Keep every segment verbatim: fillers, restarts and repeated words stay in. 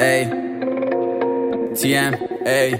ای تی ام ای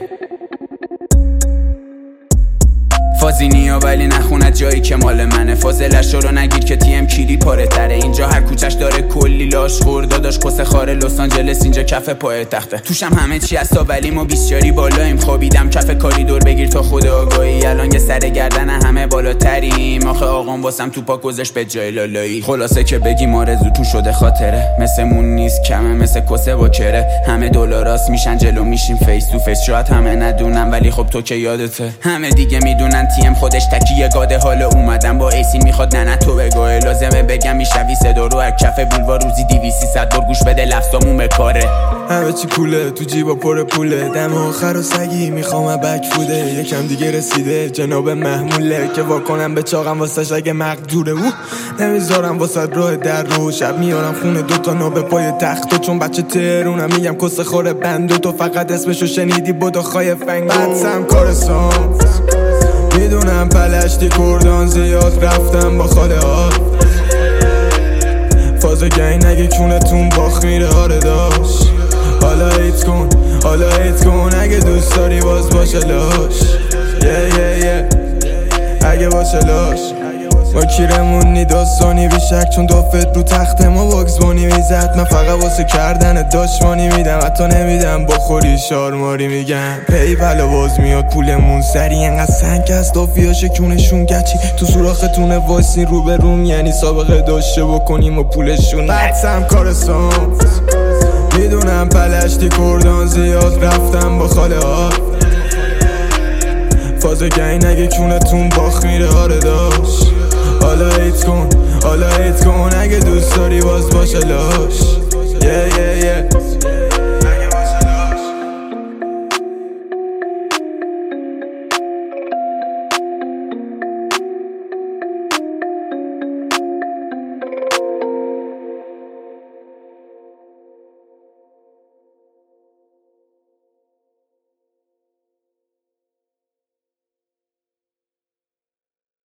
فازینیا ولی نخوند جایی که مال منه. فاضلش رو نگیر که تیم کیری پاره تره. اینجا هر کوچش داره کلی لاش خورده داشت کس خاره. لس آنجلس اینجا کف پای تخته. توشم همه چی هستا ولی ما بیسیاری بالاییم. خوابیدم کف کاریدور بگیر تا خود آگاهی. الان یه سر گردن همه بالاتریم. آخه آقام واسم تو پا گذاشت به جای لالایی. خلاصه که بگیم آرزو تو شده خاطره. مثل مون نیست کمه مثل کسه با کره. همه دلاراست میشن جلو میشیم فیس تو فیس. شاید همه ندونم ولی خب تو که یادته. همه دیگه میدونن تیم خودش تکیه گاده. حالا اومدم با ایسی میخواد نه نه تو بگاه. لازمه بگم میشوی صدا رو هر کف بولوار. روزی دیویسی صد بار گوش بده لفظامون به کاره. همه چی کوله تو جیبا پر پوله. دم آخر و سگی میخوام بک فوده. یکم دیگه رسیده جناب محموله که واکنم به چاقم واسش اگه مقدوره. اوه نمیذارم واسه راه در رو. شب میارم خونه دوتا نابه پای تخت. چون بچه ترونم میگم کس خوره بندو. تو فقط اسمشو شنیدی بودو خای فنگو. بدسم کارستان میدونم پلشتی کردان زیاد رفتم با خاله ها. فاز گین نگه کونتون باخ میره آره داشت. حالا ایت کن حالا ایت کن اگه دوست داری باز باشه لاش. یه یه یه اگه باشه لاش. ما کیرمونی داستانی بیشک چون دافت رو تخت ما واکزبانی میزد. من فقط واسه کردن داشمانی میدم. حتی نمیدم بخوری شارماری میگم. پی پلا باز میاد پولمون سری. انقدر سنگ از دافیا شکونشون گچی. تو سوراختونه واسین رو به روم یعنی سابقه داشته بکنیم و پولشون بدسم کارستان. میدونم پلشتی کردان زیاد رفتم با خاله ها. فاز گین نگه کونتون باخ میره آره داشت. حالا ایت کن حالا ایت کن اگه دوست داری باز باشه لاش. یه یه یه